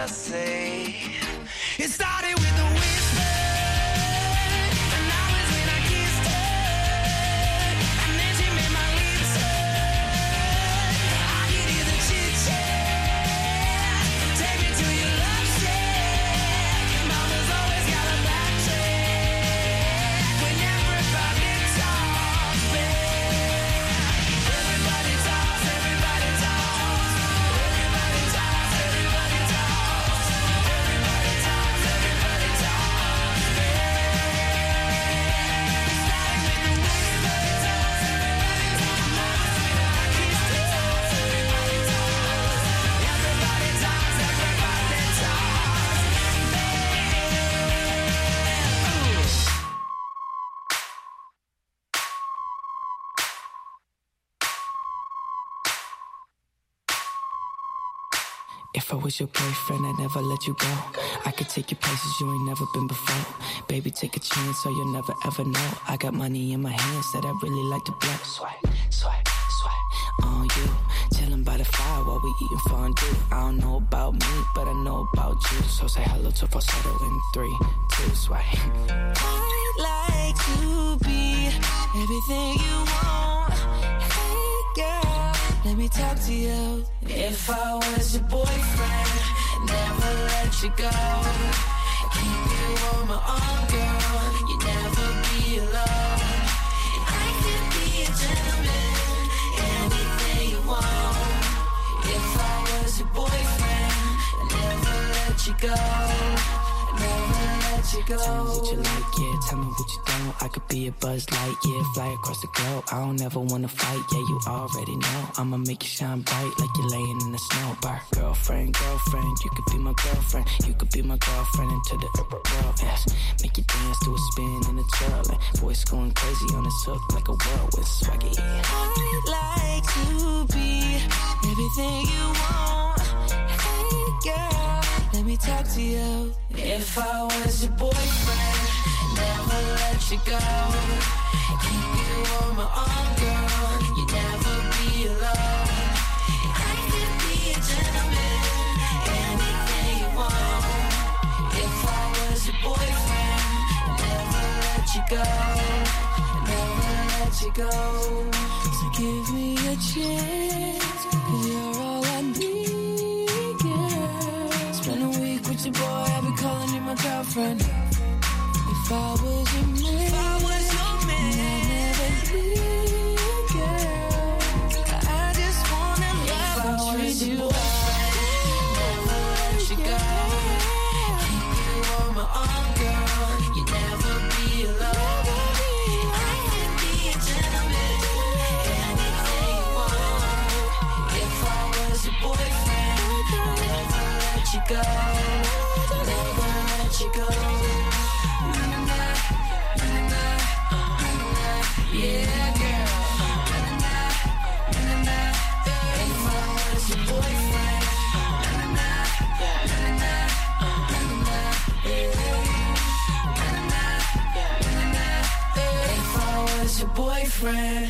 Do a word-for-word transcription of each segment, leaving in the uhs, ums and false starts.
I say. It started with a whisper, and that was when I kissed her, and then she made my lips hurt. I could hear the chit-chat, take me to your love shack. Mama's always got a backtrack when everybody talks back. Everybody talks, everybody talks, everybody talks, everybody talks, everybody talks, everybody talks back. Starting with the whisper, talks, everybody talks. Mama's when I kissed her, talks, everybody talks. Everybody talks, everybody talks back. If I was your boyfriend, I'd never let you go. I could take you places you ain't never been before. Baby, take a chance so you'll never ever know. I got money in my hands that I really like to blow. Swipe, swipe, swipe on you. Chilling by the fire while we eating fondue. I don't know about me, but I know about you. So say hello to falsetto in three, two, swipe. I'd like to be everything you want. Hey girl, let me talk to you. If I was your boyfriend, never let you go. Keep you on my arm, girl. You never be alone. I could be a gentleman, anything you want. If I was your boyfriend, never let you go. Never let you go. Tell me what you like, yeah, tell me what you don't. I could be a Buzz Light, yeah, fly across the globe. I don't ever wanna fight, yeah, you already know. I'ma make you shine bright like you're laying in the snow. Bar. Girlfriend, girlfriend, you could be my girlfriend. You could be my girlfriend into the world, yes. Make you dance to a spin and a twirl. And voice going crazy on this hook like a whirlwind swaggy. I'd like to be everything you want. Hey girl, let me talk to you. If I was your boyfriend, never let you go. Keep you on my arm, girl. You never be alone. I could be a gentleman, anything you want. If I was your boyfriend, never let you go. Never let you go. So give me a chance, 'cause you're all I need, yeah. Spend a week with your boy, I'll be calling you my girlfriend. If I was your man, if I was your man, I'd never leave, girl. I just wanna love and treat you right. Never let you go. Keep you on my arm, girl. You never be alone. I could be a gentleman, anything you want. If I was your boyfriend, never let you go. Never let you go. Yeah, girl. If I was your boyfriend, if I was your boyfriend.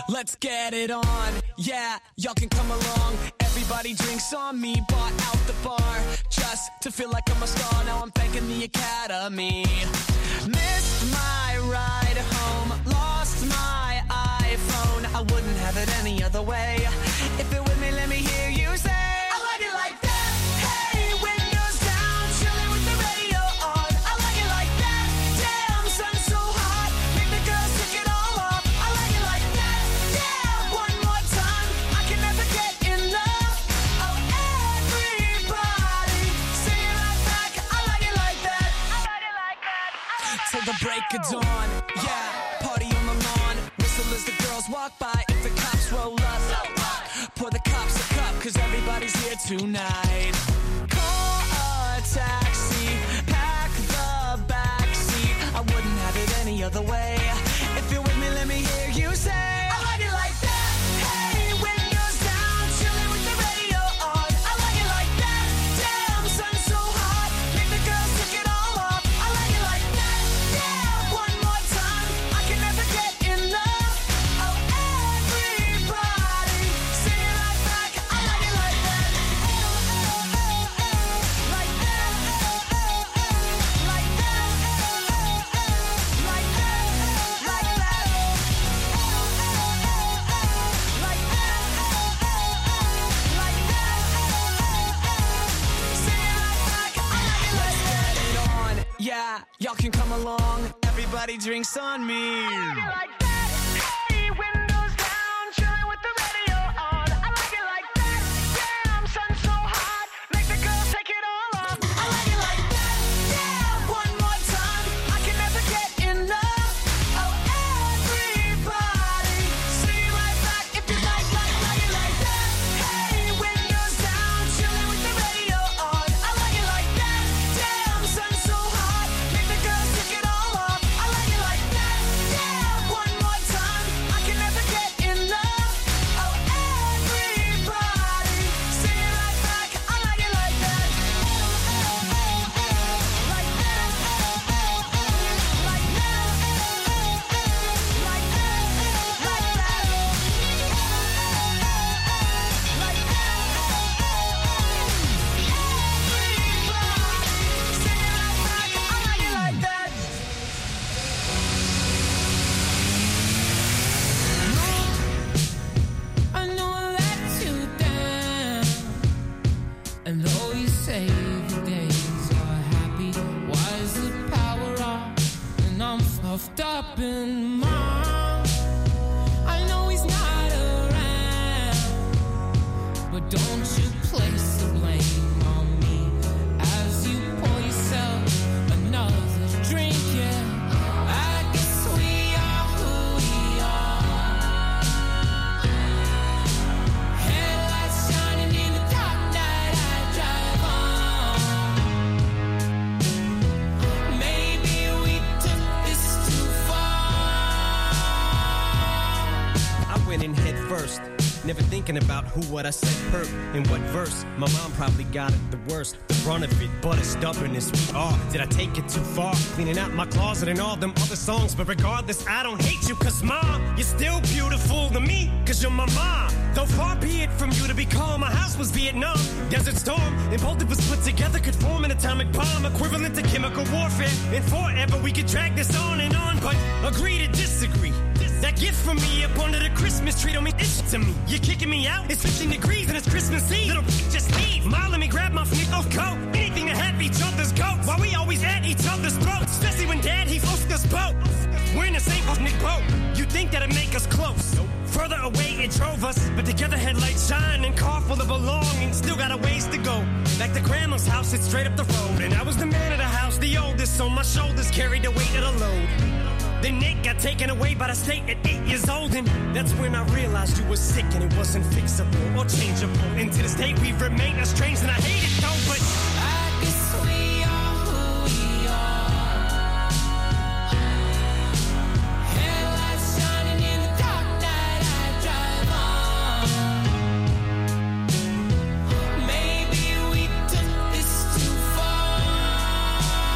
Let's get it on, yeah, y'all can come along. Everybody drinks on me, bought out the bar, just to feel like I'm a star. Now I'm thanking the Academy. Missed my ride home, lost my iPhone. I wouldn't have it any other way. If you're with me, let me hear you say, I like it like that. Hey, windows down, chilling with the radio on. I like it like that. Damn, sun's so hot, make the girls take it all off. I like it like that. Yeah, one more time, I can never get enough. Oh, everybody, sing it right back. I like it like that. I like it like that. Like till the break of dawn, yeah, party on the lawn. Whistle as the girls walk by. If the cops roll up, pour the cops a cup, cause everybody's here tonight. Call a taxi, pack the backseat. I wouldn't have it any other way. If you're with me, let me hear you say, I like it like that. Hey, windows down, chilling with the radio on. I like it like that. Damn, sun's so hot, make the girls take it all off. I like it like that. Yeah, one more time, I can never get enough. Oh, everybody, sing it right back. I like it like that. Like that. Like that. Like that. Like that. Like that. Like that. Sing it right back. I like it like that. Let's get it on. Yeah, y'all can come along. Everybody drinks on me. I like it like that. Hey, windows down, chilling with the radio on. I like it like that. Damn, sun's so hot, make the girls take it all off. I like it like that. Yeah, one more time, I can never get enough. Oh, everybody, sing it right back if you like, like, like it like that. Hey, windows down, chilling with the radio on. I like it like that. Damn, sun's so hot, make the girls take it all off. I like it like that. Yeah, one more time, I can never get enough. Oh, everybody, sing it right back. I like it like that. Like that. Like that. Like that. Like that. Like that. Everybody, sing it right back. I like it like that. I know I let you down, and though you say the days are happy, why is the power off? And I'm puffed up in mind. I know he's not around, but don't you place the blame on me as you pour yourself another drink. Yeah, I guess we are who we are. Headlights shining in the dark night I drive on. Maybe we took this too far. I went in head first, never thinking about who, what I said, hurt, in what verse. My mom probably got it the worst, the brunt of it, but as stubborn as we are. Did I take it too far? Cleaning out my closet and all them other songs, but regardless, I don't hate you, cause mom, you're still beautiful to me, cause you're my mom. Though far be it from you to be calm, my house was Vietnam, Desert Storm, and both of us put together could form an atomic bomb, equivalent to chemical warfare, and forever we could drag this on and on, but agree to disagree. That gift from me up under the Christmas tree don't mean it's to me. You're kicking me out? It's fifteen degrees and it's Christmas Eve. Little just leave. Ma, let me grab my feet off coat. Anything to have each other's goat. While we always at each other's throats. Especially when dad, he floats us boat. We're in the same Nick boat. You think that'd make us close? Further away it drove us, but together headlights shine and car full of belongings. Still got a ways to go. Back to grandma's house, it's straight up the road. And I was the man of the house, the oldest, so my shoulders carried the weight of the load. Then Nick got taken away by the state at eight years old, and that's when I realized you were sick and it wasn't fixable or changeable. And to this day we remain estranged, and I hate it though, but I guess we are who we are. Headlights shining in the dark night I drive on. Maybe we took this too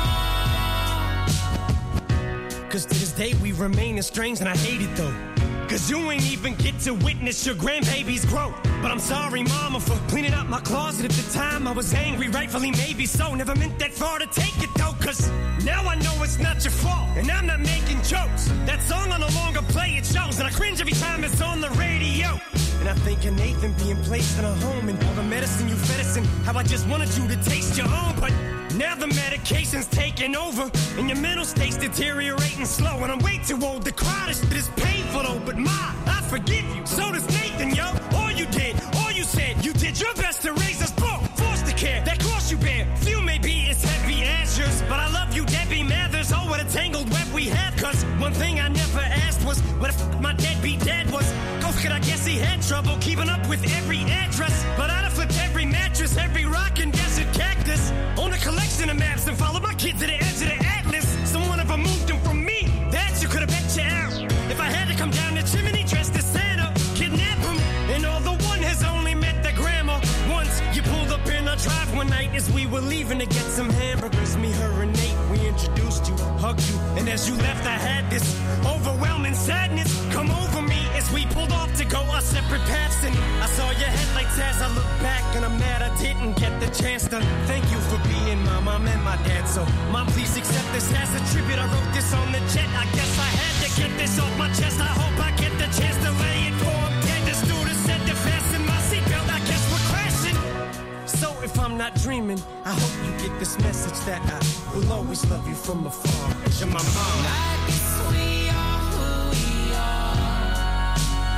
far. cause to this day we remain estranged, and I hate it though. Cause you ain't even get to witness your grandbaby's growth. But I'm sorry, mama, for cleaning out my closet at the time. I was angry, rightfully maybe so. Never meant that far to take it though. Cause now I know it's not your fault, and I'm not making jokes. That song I no longer play, it shows. And I cringe every time it's on the radio. And I think of Nathan being placed in a home, and all the medicine you fed us, and how I just wanted you to taste your own. But now the medication's taking over, and your mental state's deteriorating slow. And I'm way too old to cry, this shit is painful though. But Ma, I forgive you, so does Nathan, yo. All you did, all you said, you did your best to raise us both. Forced to care, that cross you bear, few may be as heavy as yours. But I love you, Debbie Mathers, oh what a tangled web we have. Cause one thing I never asked was, what if my deadbeat dad was? Oh, could I guess he had trouble keeping up with every address. But I'd have flipped every mattress, every rock and desert cactus. Own a collection of maps and followed my kid to the edge of the atlas. Someone ever moved them from me, that you could have bet you out. If I had to come down the chimney dressed as Santa, kidnap him, and all the one has only met the grandma once. You pulled up in our drive one night as we were leaving to get some hamburgers. Me, her, and Nate, we introduced you, hugged you, and as you left I had this overwhelming sadness come over me as we pulled off to go our separate paths. And I saw your headlights as I looked back, and I'm mad I didn't get the chance to thank you for being my mom and my dad. So Mom, please accept this as a tribute. I wrote this on the jet, I guess I had to get this off my chest. I hope I get the chance to lay it for him dead. The stewardess said to fasten my seatbelt, I guess we're crashing. So if I'm not dreaming, I hope you get this message that I will always love you from afar. You're my mom. I guess we are who we are.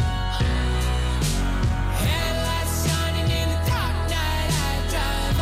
Headlights shining in the dark night, I drive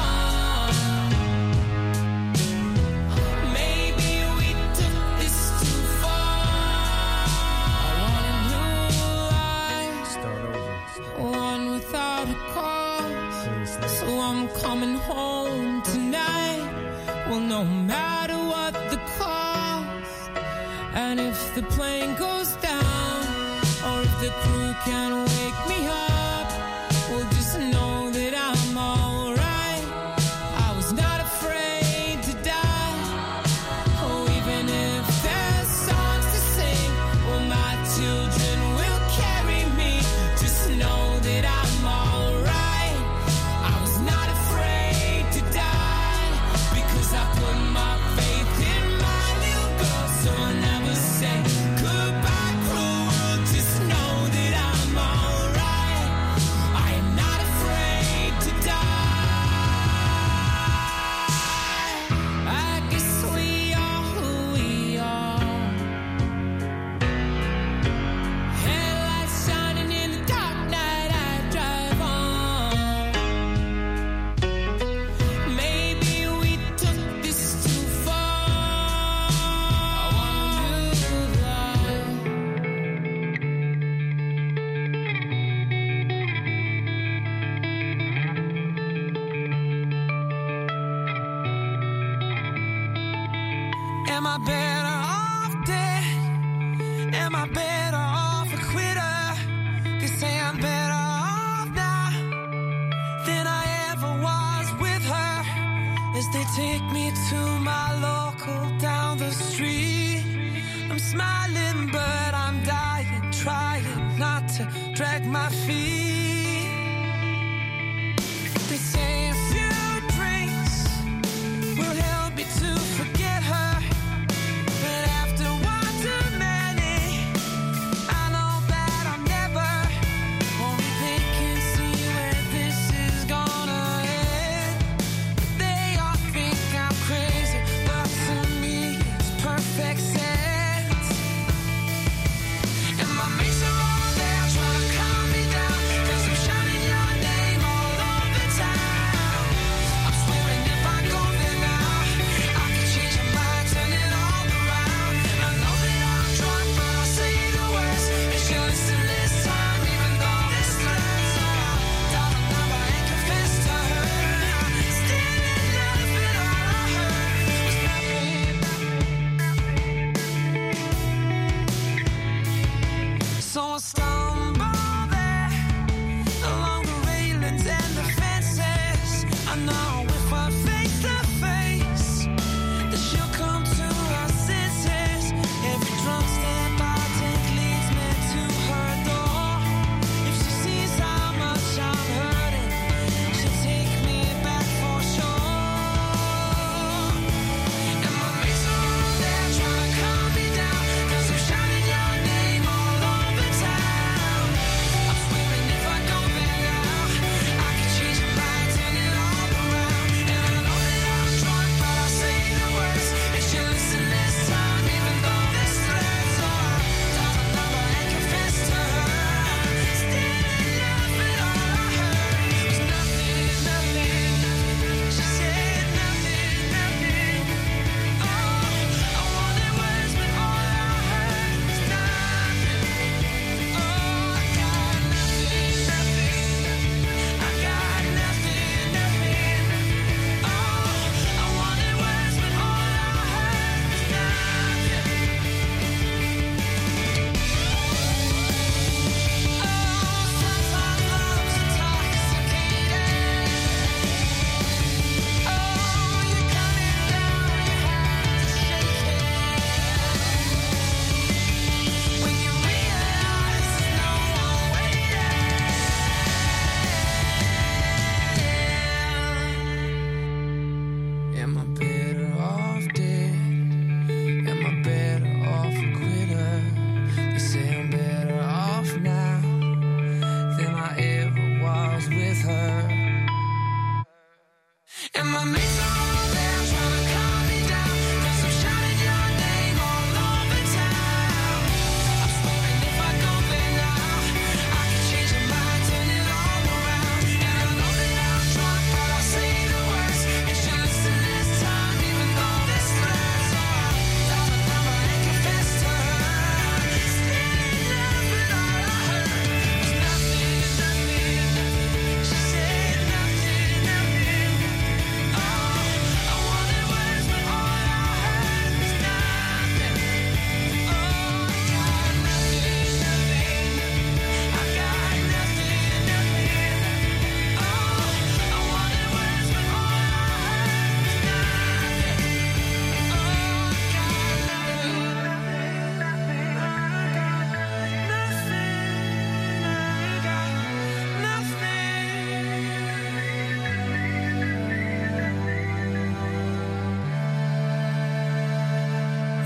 on. Maybe we took this too far. I want a new life, Start over. one without a cause. So I'm coming home tonight. Well, no matter what the cost, and if the plane goes down, or if the crew can't wake me up, well, just know that I'm alright. I was not afraid to die. Oh, even if there's songs to sing, well, my children will carry me. Just know that I'm alright. I was not afraid to die, because I put my faith in my little girl. So I'll never say goodbye, cruel world. Just know that I'm alright. I am not afraid to die. I guess we are who we are. Headlights shining in the dark night, I drive on. Maybe we took this too far. I want a new life. Am I better off dead? Am I better off a quitter? They say I'm better off now than I ever was with her. As they take me to my local down the street, I'm smiling but I'm dying, trying not to drag my feet. They say a few drinks will help me to forget her, but after one too many, I know that I'll never. Only they can see where this is gonna end. They all think I'm crazy, but to me it's perfect sense. And my mates are all there trying to calm me down, 'cause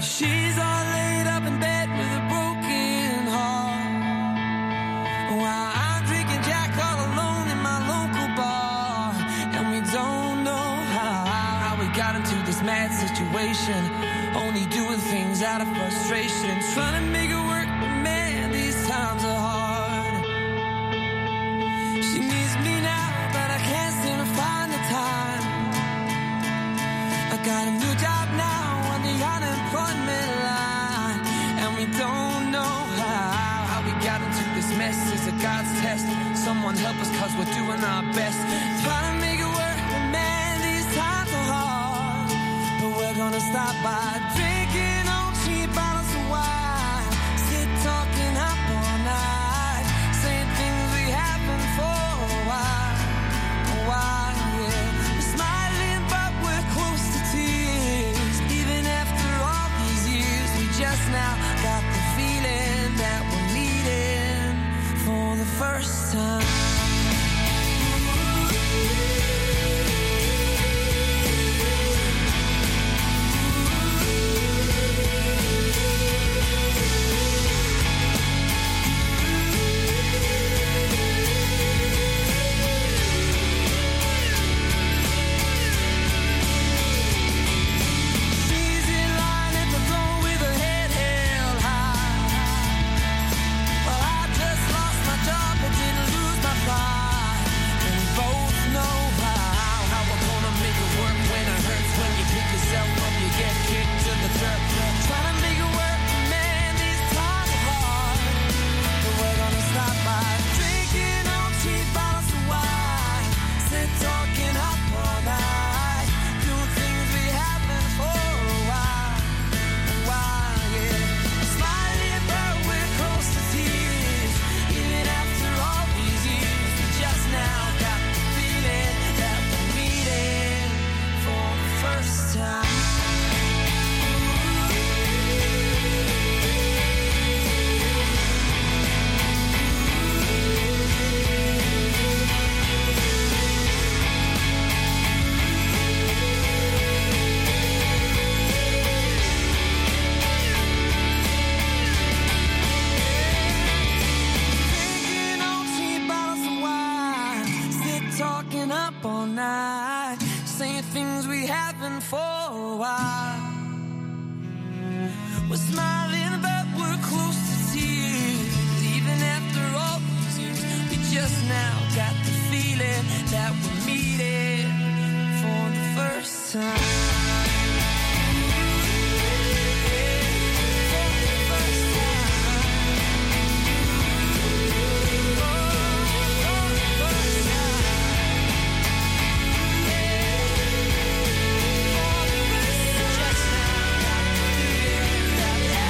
She's all laid up in bed with a broken heart, while I'm drinking Jack all alone in my local bar. And we don't know how, how we got into this mad situation, only doing things out of frustration, trying to make it work, but man, these times are hard. She needs me now, but I can't seem to find the time. I got a new job now on the unemployment line, and we don't know how, how we got into this mess. Is it God's test? Someone help us, cause we're doing our best, trying to make it work, but man, these times are hard. But we're gonna stop by drinking on cheap bottles of wine, sit talking up all night, saying things we haven't for a while, a while, yeah. We're smiling but we're close to tears, even after all these years. We just now got the feeling that we're meeting for the first time. Yeah.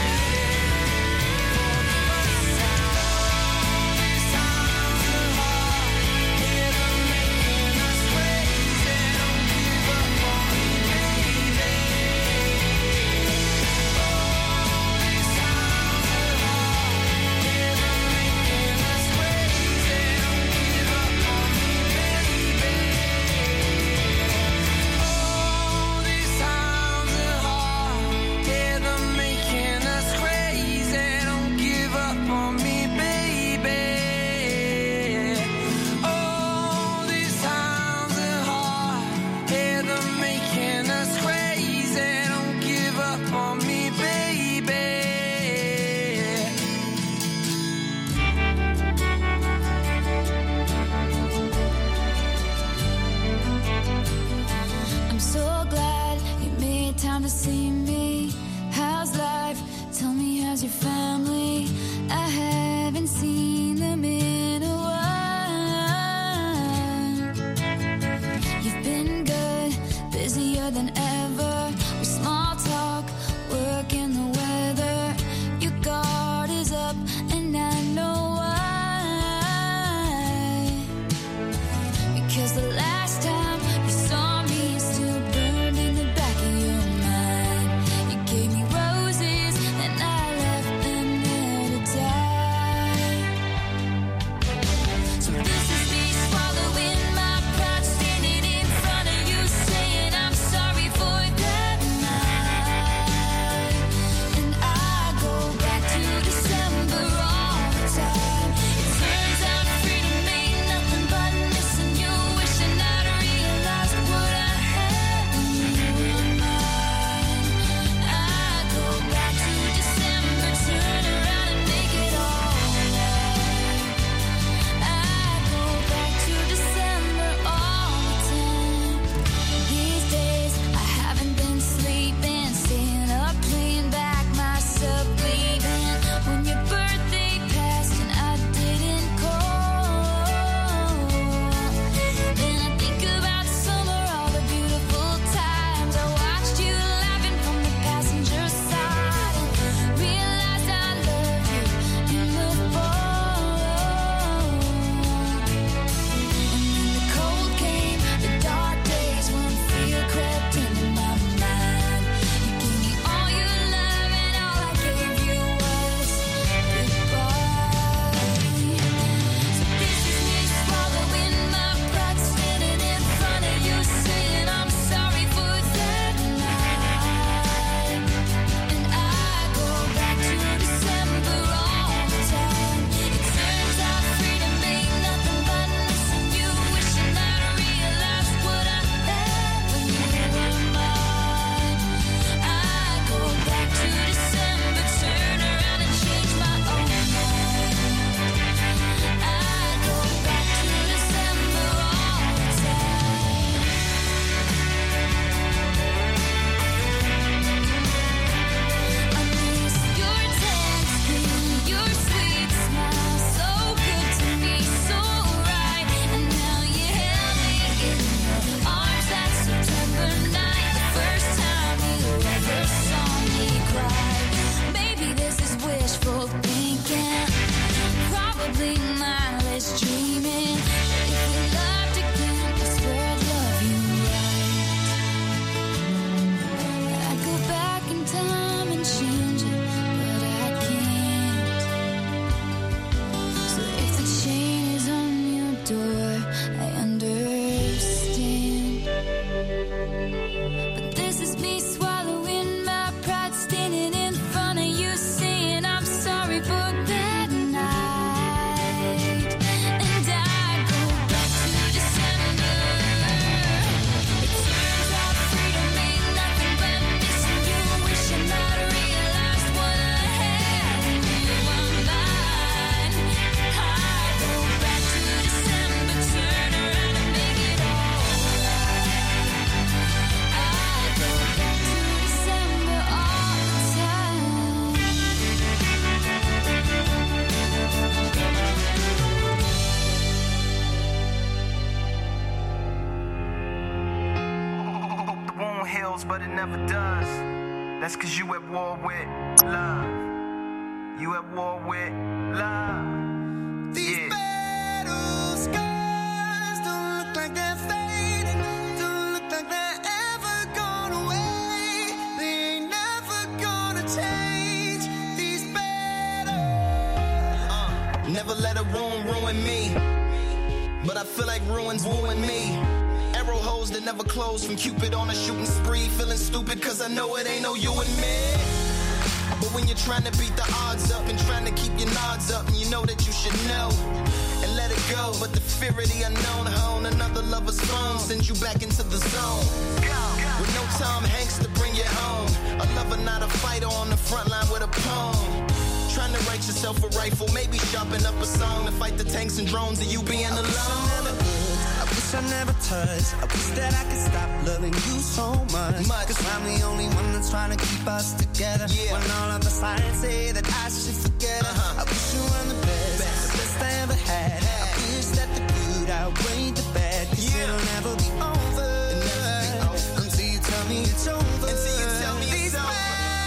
That's cause you at war with love. You at war with love. These yeah. battle scars don't look like they're fading. Don't look like they're ever gone away. They ain't never gonna change. These battles. Uh, never let a ruin ruin me. But I feel like ruins wooing me. Arrow holes that never close from Cupid on a shooting spree. Feeling stupid cause I know it ain't no you and me. But when you're trying to beat the odds up and trying to keep your nods up, and you know that you should know and let it go. But the fear of the unknown hone another lover's phone sends you back into the zone. With no Tom Hanks to bring you home. A lover, not a fighter on the front line with a poem. Trying to write yourself a rifle, maybe sharpen up a song to fight the tanks and drones of you being alone. I wish I never touched. I wish that I could stop loving you so much. much. Cause I'm the only one that's trying to keep us together. Yeah. When all of the signs say that I should forget her. Uh-huh. I wish you were the best, best, the best I ever had. Yeah. I wish that the good outweighed the bad. Cause yeah. it'll never be over. It'll never be over. Until you tell me it's over. Until you tell me it's over.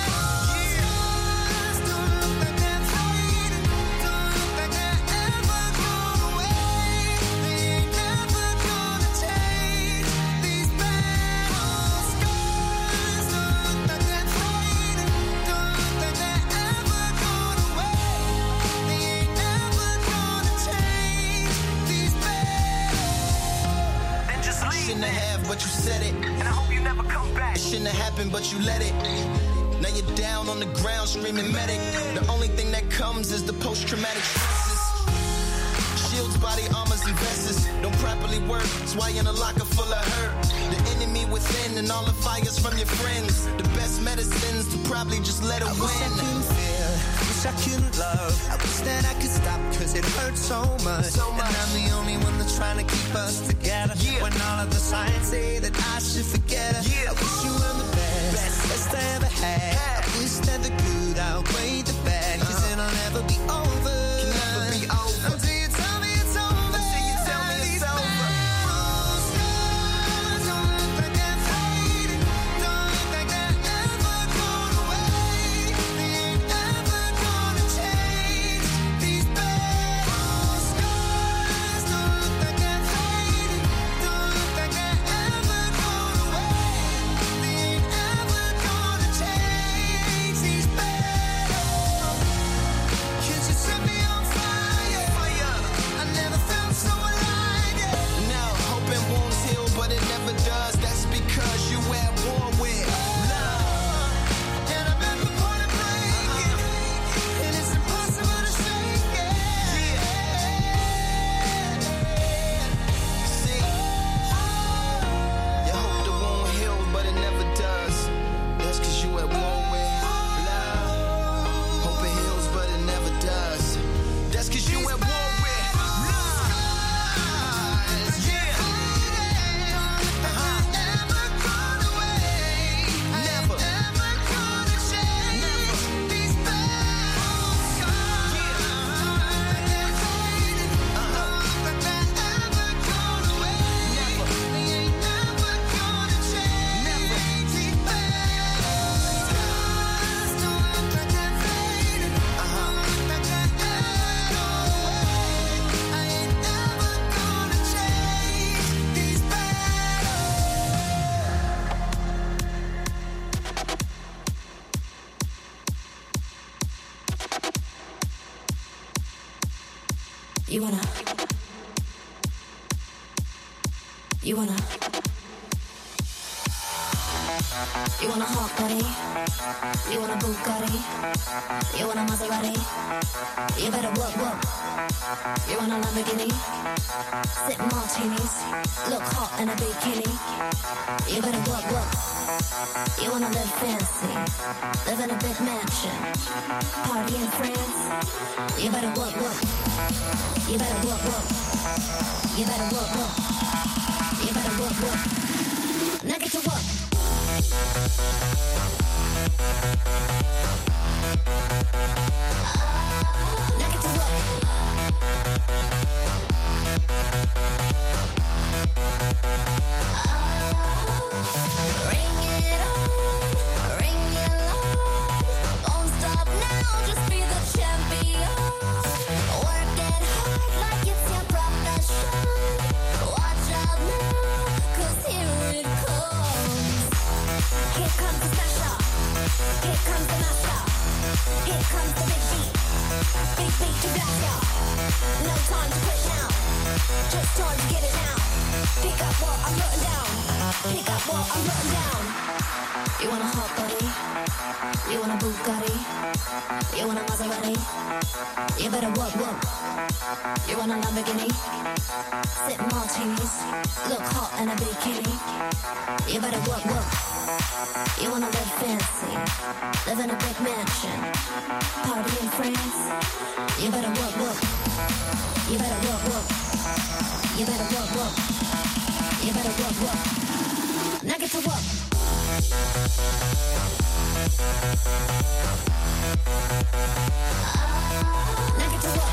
But you said it, and I hope you never come back. It shouldn't have happened, but you let it. Now you're down on the ground screaming medic. The only thing that comes is the post-traumatic stresses. Shields, body armors, and vests don't properly work. That's why you're in a locker full of hurt. The enemy within and all the fires from your friends. The best medicines to probably just let it I win. Wish I couldn't feel, wish I couldn't love. I wish that I could stop cause it hurts so much. so much. And I'm the only one that's trying to keep us together. Yeah. When all of the signs say that I should forget her. Yeah. I wish you were the best, best, best I ever had. Yeah. I wish that the good outweighed the bad. Cause uh. it'll never be over. Can never be over. Until you tell me it's over. Until you tell me it's over. You wanna, you wanna, you wanna hot body, you wanna Bugatti, you wanna Maserati, you better work, work, you want a Lamborghini, sip martinis, look hot in a bikini, you better work, work, you wanna live fancy, live in a big mansion, party in France, you better work, work. You better work, work. You better work, work. You better work, work. Now get to work. Now get to work. Ring it on, ring it on. Here comes the big beat. Big beat to blast y'all. No time to quit now. Just time to get it now. Pick up what I'm putting down. Pick up what I'm putting down. You want a hot body? You want a Bugatti? You want a Maserati? You better work, work. You want a Lamborghini? Sip martinis. Look hot in a bikini. You better work, work. You wanna live fancy? Live in a big mansion. Party in France? You better work, work. You better work, work. You better work, work. You better work, work. Now get to work. Now get to work.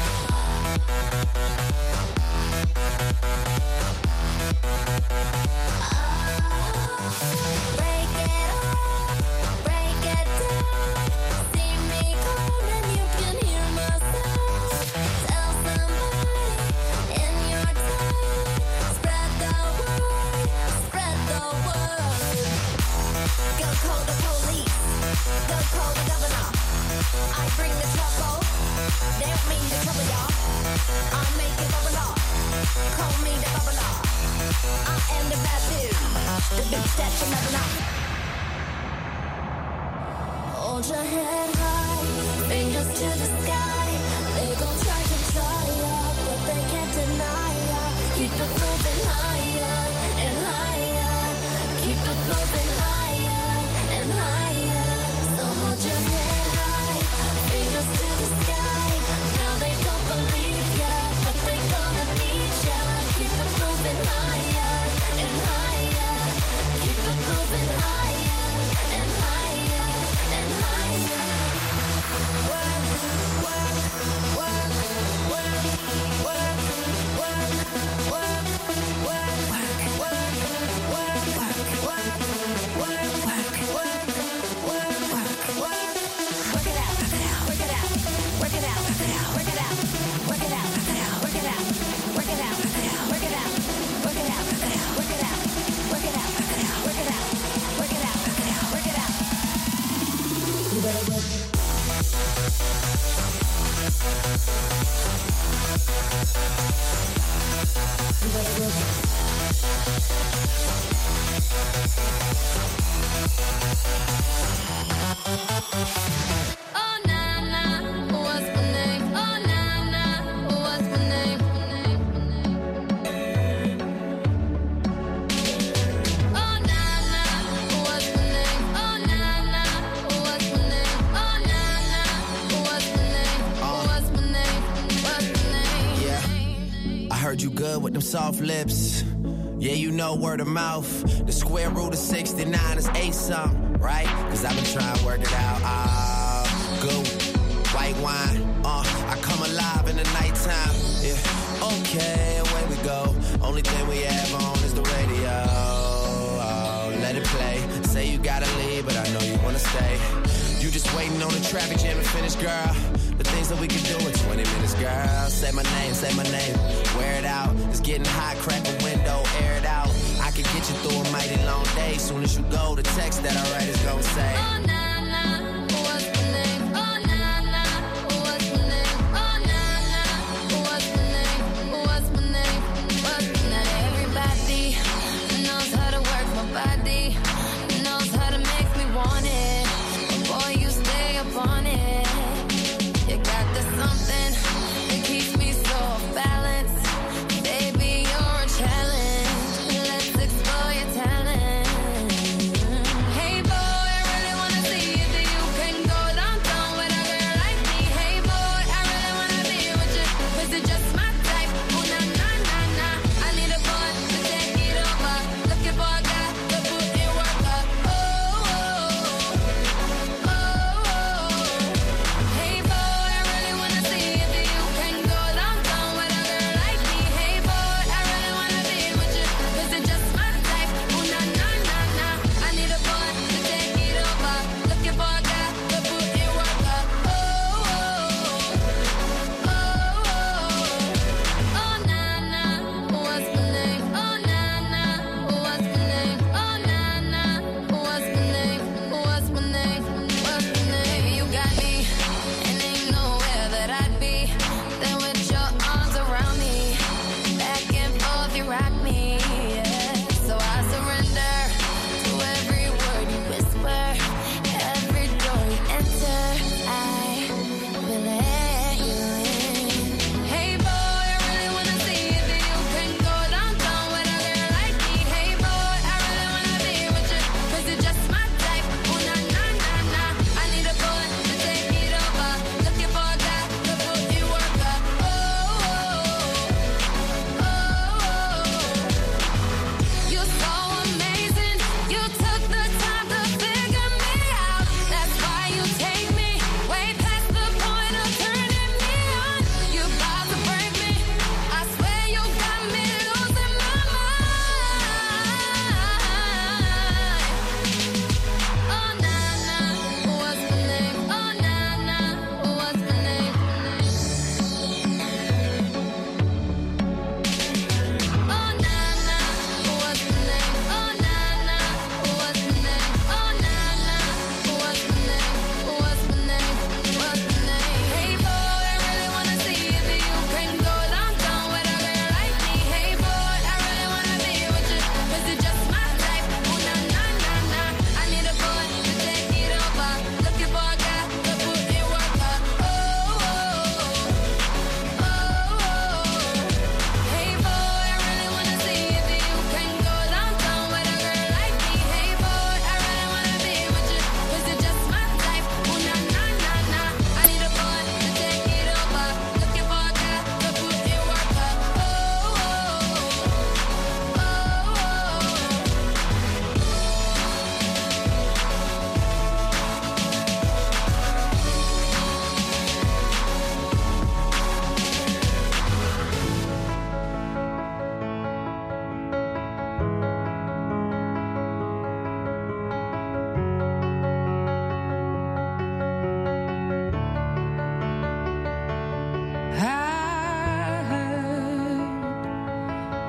Break it up, break it down. See me come and you can hear my sound. Tell somebody in your town. Spread the word, spread the word. Go call the police, go call the governor. I bring the trouble, they don't mean to trouble y'all. I make it bubble up, call me the bubbler. I am the bad dude, the bitch that you never know. Hold your head high, fingers to the sky. They gon' try to try ya, but they can't deny ya. Keep it moving higher and higher. Keep it moving higher and higher. So hold your head high, fingers to the sky. Now they don't believe ya, but they gonna need ya. Keep it moving higher and higher. Keep it moving higher and higher and higher. Work, work, work, work, work, work, work, work, work, work, work, work, work, work, work, work. Work it out, work it out, work it out, work it out, work it out, work it out, work it out, work it out, work it out, work it out, work it out, work it out, work it out, work it out. You better work. You better work. Oh na na, what's my name? Oh na na, what's my name? Oh na na, what's my name? Oh na na, what's my name? Oh na na, what's my name? What's my name? What's my name? Yeah, I heard you good with them soft lips. Yeah, you know word of mouth. The square root of sixty-nine is eight something, right? Cause I've been trying to work it out. Ah, good white wine. Uh, I come alive in the nighttime. Yeah, okay, away we go. Only thing we have on is the radio. Oh, let it play. Say you gotta leave, but I know you wanna stay. You just waiting on the traffic jam to finish, girl. The things that we can do in twenty minutes, girl. Say my name, say my name. Wear it out. It's getting hot, crack a window, air it out. I can get you through a mighty long day. Soon as you go, the text that I write is gonna say, Oh na na, what's my name? Oh na na, what's my name? Oh na na, what's my name? What's my name? What's my name? Everybody knows how to work my body, knows how to make me want it. Boy, you stay up on it. You got this something that keeps me so off balance. Baby, you're a challenge. Let's explore your talent. Hey boy, I really wanna see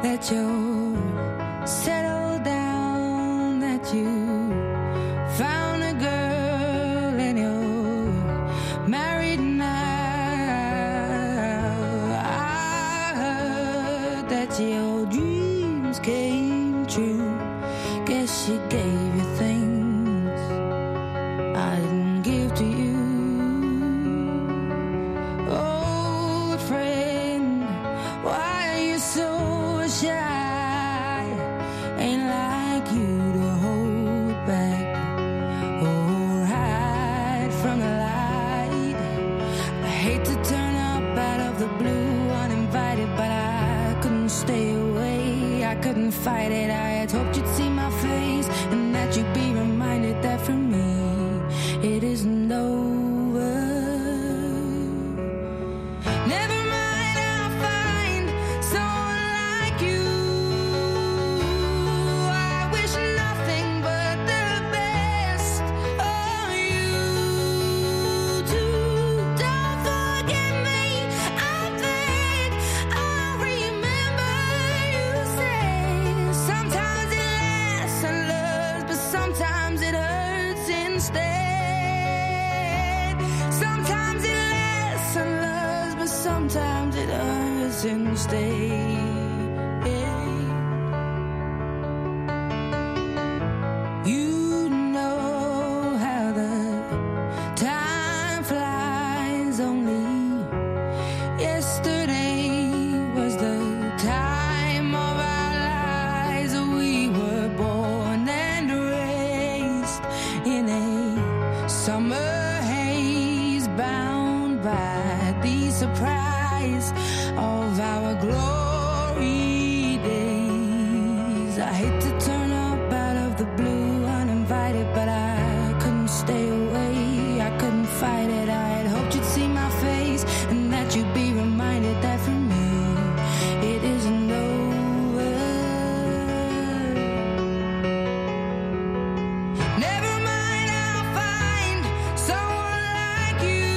that you're settled down, that you found a girl and you're married now. I heard that your dreams came true. Guess she gave you things I didn't give to you. Old friend, why are you so shy? Ain't like you to hold back or hide from the light. I hate to turn up out of the blue uninvited, but I couldn't stay away. I couldn't fight it. I had hoped you'd see my face and that you'd be reminded that for me it isn't over. Never mind, I'll find someone like you. I wish nothing but the best for you too. Don't forget me, I think I'll remember you say sometimes it lasts and loves, but sometimes it hurts instead. Sometimes it lasts and loves, but sometimes it hurts instead. You know how the time flies. Only yesterday was the time of our lives. We were born and raised in a summer haze, bound by the surprise of our glory days. I hate to turn up out of the blue uninvited, but I couldn't stay away. I couldn't fight it. I had hoped you'd see my face and that you'd be reminded that for me it isn't over. Never mind, I'll find someone like you.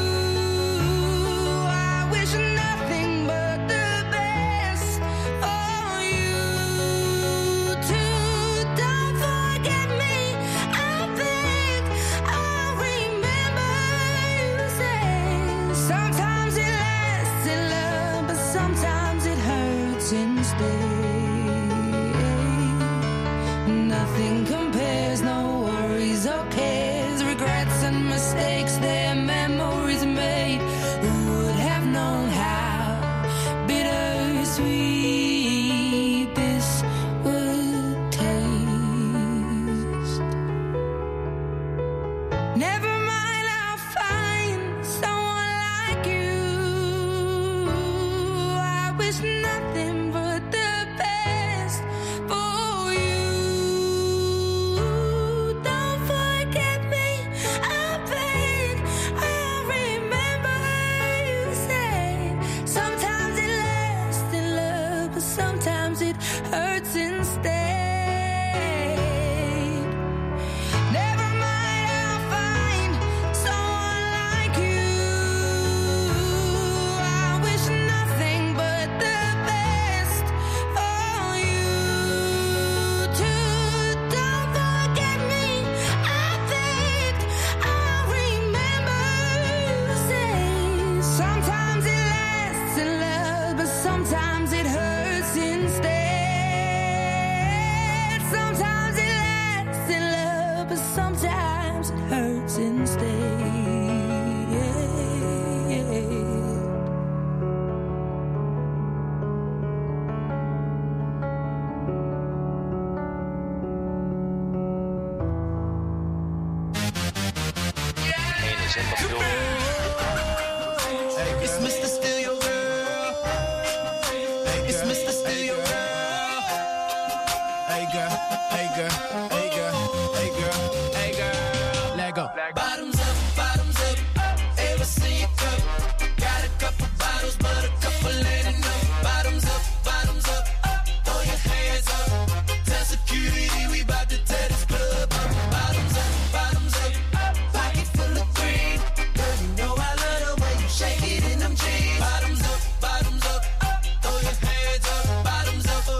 I wish nothing but the best for you too. Don't forget me, I think I'll remember you say sometimes it lasts in love, but sometimes it hurts instead. Nothing compares, no worries or cares, regrets and mistakes, their memories made. Who would have known how bittersweet this would taste? Never mind, I'll find someone like you. I wish nothing but the best for you. Don't forget me, I think I'll remember you say sometimes it lasts in love, but sometimes it hurts instead. Never mind, I'll find someone like you. I wish nothing but the best for you too. Don't forget me, I think I'll remember you say sometimes it lasts in love, but sometimes it hurts instead. Sometimes it lasts in love, but sometimes it hurts instead. It's Mister Steal Your Girl. It's Mister Steal Your Girl. Hey girl, hey girl, hey girl, hey girl, hey girl. Let go. Bottoms up, bottoms up. Ever see a cup? Got a couple bottles, but a couple ain't enough. Bottoms up, bottoms up. Throw your hands up. Tell security we bout to tear this club up. Bottoms up, bottoms up. Pocket full of green. Girl, you know I love the way you shake it in them jeans. Bottoms up, bottoms up. Throw your hands up. Bottoms up,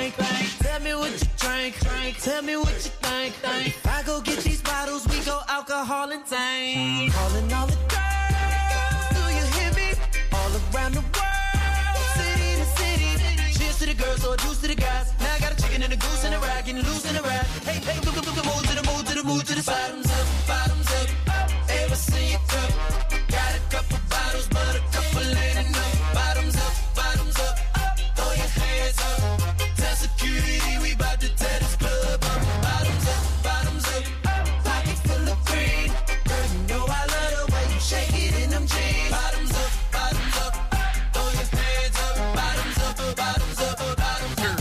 think, think. Tell me what you drink, drink. Tell me what you think, think. If I go get these bottles, we go alcohol and tank. Calling all the girls, do you hear me? All around the world, city to city. Cheers to the girls, or juice to the guys. Now I got a chicken and a goose and a rag, getting loose in a rag. Hey, hey, look, look, look, move to the move to the move to the side. Bottoms up, bottoms up. Ever see you cup? Got a couple bottles, but a couple ain't enough. Bottoms up, bottoms up. Throw your hands up. Tell security we bout to tear this club up. Bottoms up, bottoms up. Pocket full of green. Girl, you know I love the way you shake it in them jeans. Bottoms up, bottoms up. Throw your hands up. Bottoms up, bottoms up, bottoms up,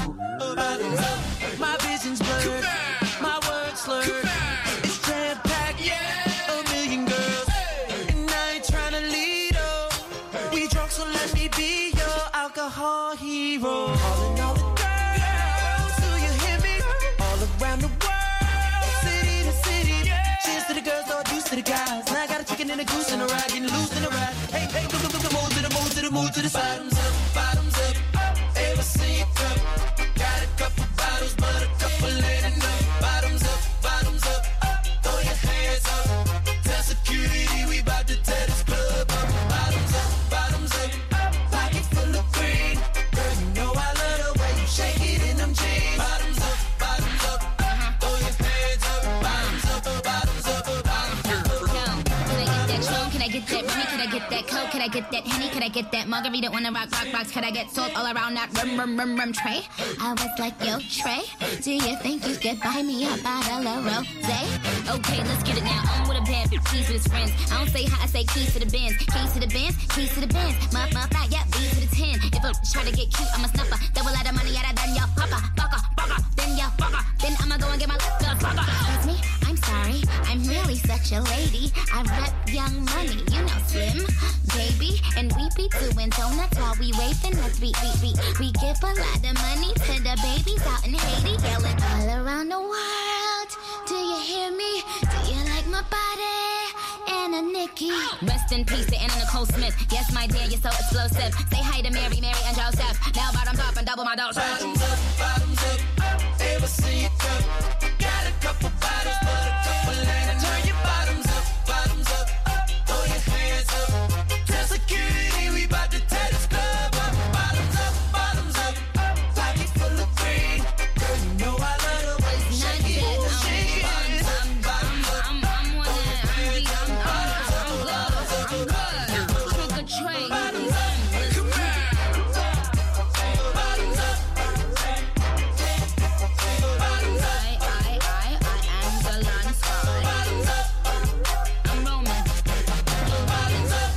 bottoms up. My vision's blurred, my words slurred. It's jam packed, yeah. A million girls, and I ain't tryna lead up. We drunk, so let me be your alcohol hero. Calling all the girls, do you hear me? All around the world, city to city. Cheers to the girls, all juice to the guys. Now I got a chicken and a goose and a rag, getting loose in a rag. Hey, hey, look, look, look, move to the move to the move to the side. Bottoms up, bottoms up. Ever see you cup? Got a couple bottles, but a couple ain't enough. Bottoms up, bottoms up. Throw your hands up. Tell security we bout to tear this club up. Bottoms up, bottoms up. Pocket full of green. Girl, you know I love the way you shake it in them jeans. Bottoms up, bottoms up. Throw your hands up. Bottoms up, bottoms up, bottoms up. Can I get that Tron? Can I get that Remy? Can I get that Coke? Can I get that Henny? Can I get that Margarita on the rock, rock, rocks? Can I get salt all around that rum, rum, rum, rum tray? I was like, yo, Trey, do you think you could buy me a bottle of rosé? Okay, let's get it now. I'm with a band, keys with his friends. I don't say hi, I say keys to the Benz. Keys to the Benz, keys to the Benz. My, my, fly, yeah, B to the ten. If I try to get cute, I'm a snuffer. Double out of money, out of done, ya papa, baka, baka, then ya baka. Then I'ma go and get my little fucker. Excuse me, I'm sorry, I'm really such a lady. I rep Young Money, you know Slim, baby. And we be doing donuts while we raving. Let's we, we, we, we give a lot of money to the babies out in Haiti. Yelling all around the world, do you hear me? Do you like my body? Anna Nikki. Rest in peace to Anna Nicole Smith. Yes, my dear, you're so explosive. Say hi to Mary, Mary, and Joseph. Now bottoms up and double my dose. Bottoms up, bottoms up. Ever see you cup? Got a couple bottles, but a couple ain't enough. Turn your bottoms up, bottoms up. Throw your hands up. Tell security we bout to tear this club up. Bottoms up, bottoms up. Pocket full of green. Girl, you know I love the way you shake it. Shake it. Bottoms up, bottoms up. I'm, I'm one of that. I'm, I'm, I'm, I'm good. I'm good. Trick or treat. Bottoms up. Come on. Bottoms up. Bottoms up. I, I, I, I am the Lance Sky. Bottoms up. I'm Roman. Bottoms up.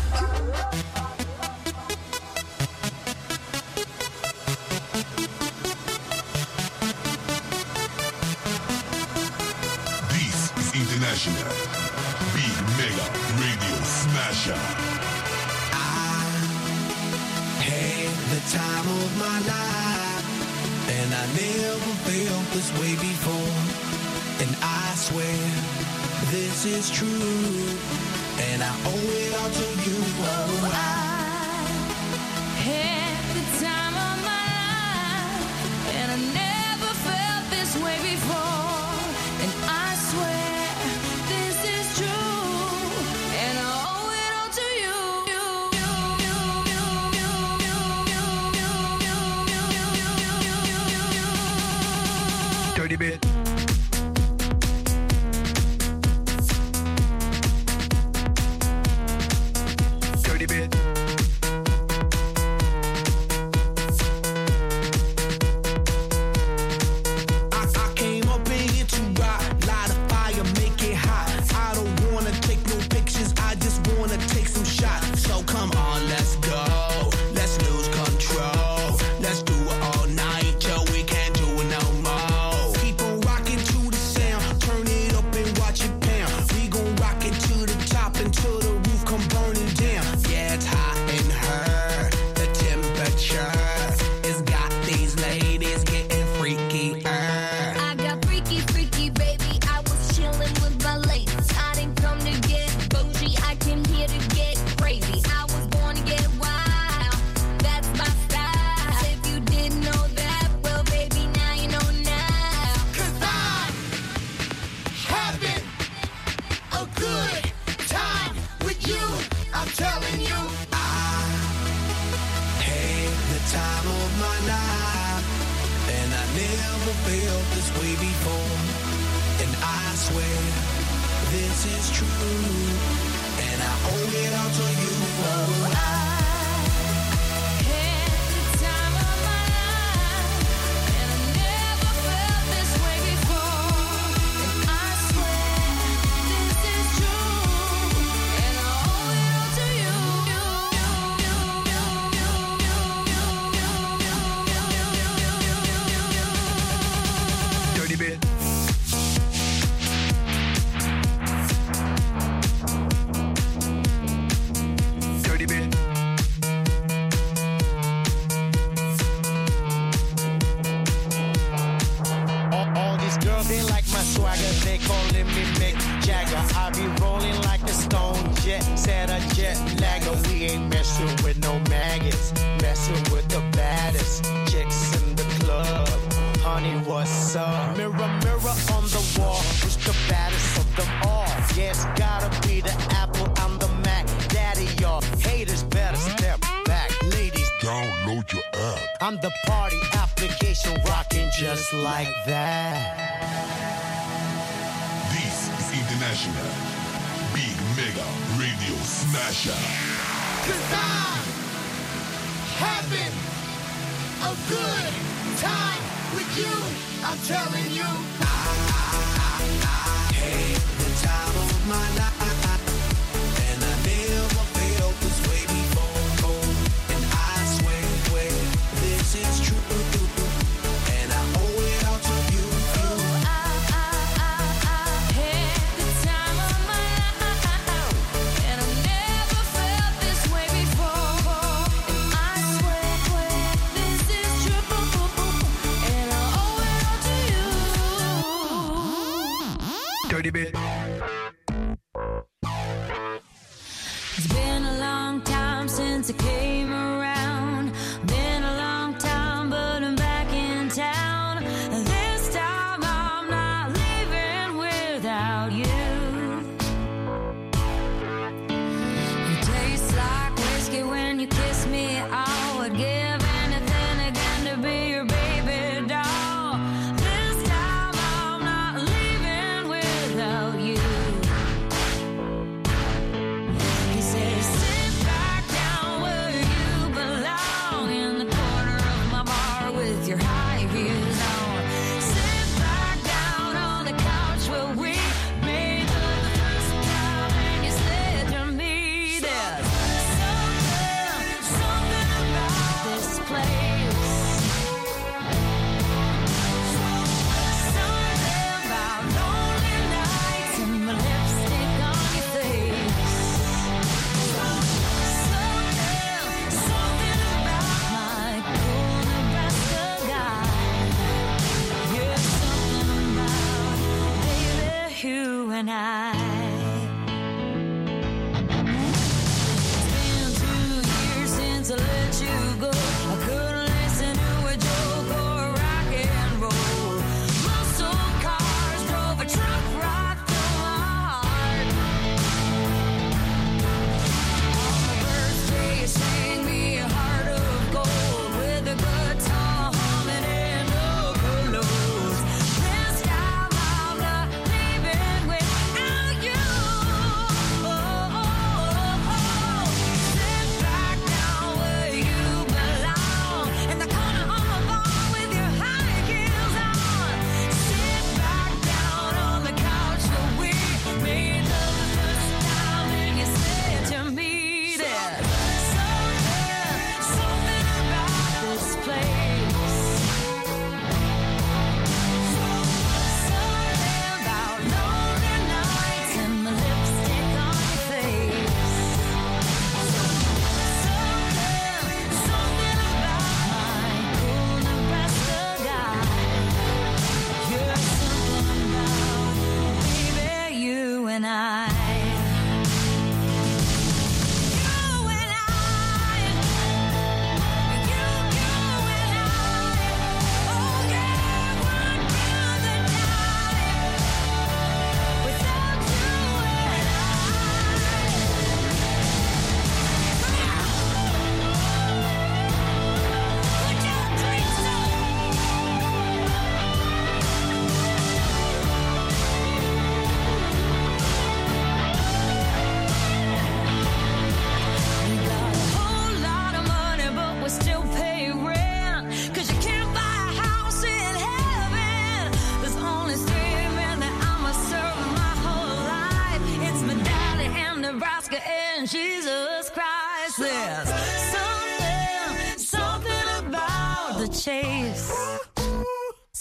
This is International Big Mega Radio Smasher. Had the time of my life, and I never felt this way before. And I swear this is true, and I owe it all to you. Oh, I Had the time of my life, and I never felt this way before. And I swear this is true, and I owe it all to you. dirty bit. Dirty bit. never felt this way before. And I swear this is true, and I owe it all to you. Oh, I I'm the party application rocking just like that. This is International Big Mega Radio Smasher. Cause I'm having a good time with you. I'm telling you. I, I, I had the time of my life, and I never felt this way before. And I swear, swear this is true, and I owe it all to you. Oh, I, I, I, I had the time of my life, and I never felt this way before. And I swear, swear this is true, and I owe it all to you. Dirty bit. It's been a long time since I came around. Been a long time, but I'm back in town. This time I'm not leaving without you. You taste like whiskey when you kiss me. I would give anything again to be your baby doll. This time I'm not leaving without you. He says, sit back down where you belong, in the corner of my bar with your high heels on. Sit back down on the couch where we made love the first time, and you said to me, there's something, something about this place. Something about lonely nights and my lipstick on your face. Something, something about my cool Nebraska guy. Yeah, something about baby you and I. It's been two years since I let you go. I couldn't listen to a joke or rock and roll. Muscle cars drove a truck right through my heart. On my birthday, you sang me a heart of gold with a guitar humming and no pillows. This time I'm not leaving without you. Oh, oh, oh, oh. Sit back down where you belong,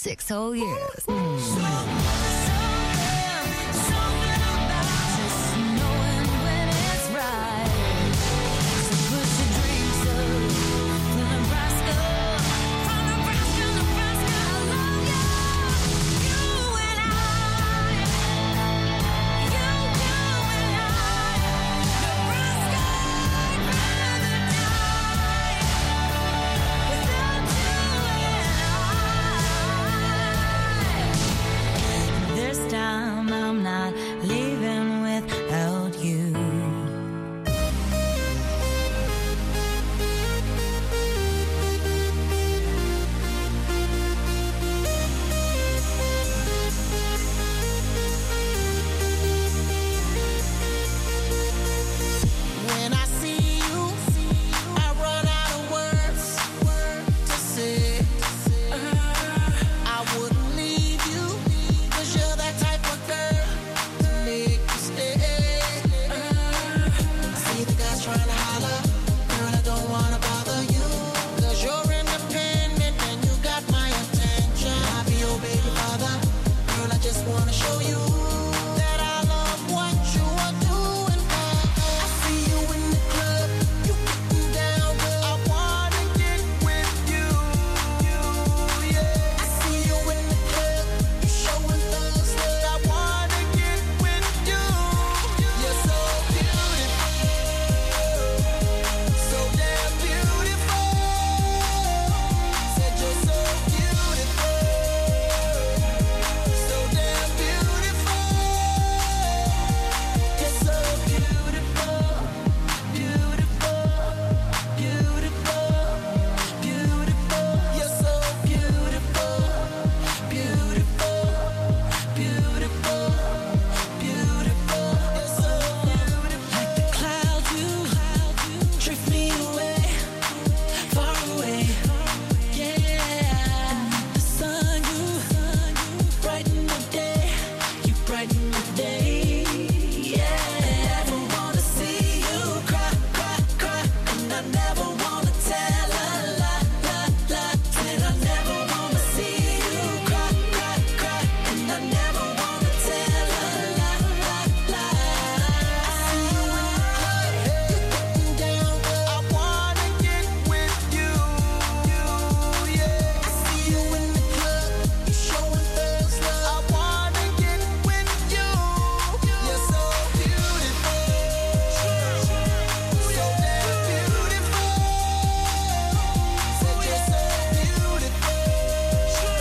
Six whole years. So, so, so